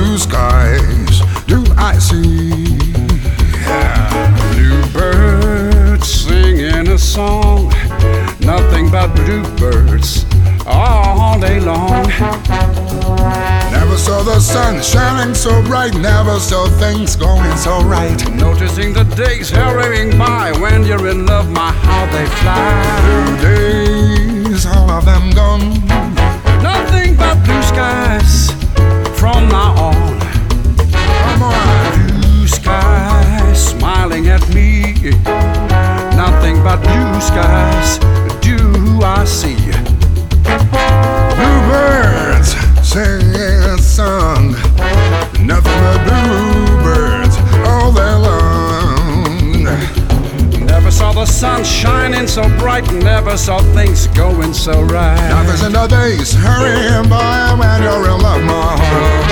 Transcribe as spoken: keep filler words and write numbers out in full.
blue skies do I see. Bluebirds singing a song, nothing but bluebirds all day long. Never saw the sun shining so bright, never saw things going so right. Noticing the days hurrying by, when you're in love, my how they fly. Blue days, all of them gone. Nothing but blue skies from now on. Come on. Blue skies smiling at me, nothing but blue skies do I see. Bluebirds singing a song, nothing but bluebirds all day long. Never saw the sun shining so bright, never saw things going so right. Nothing's in the days hurrying by when you're in love, my heart.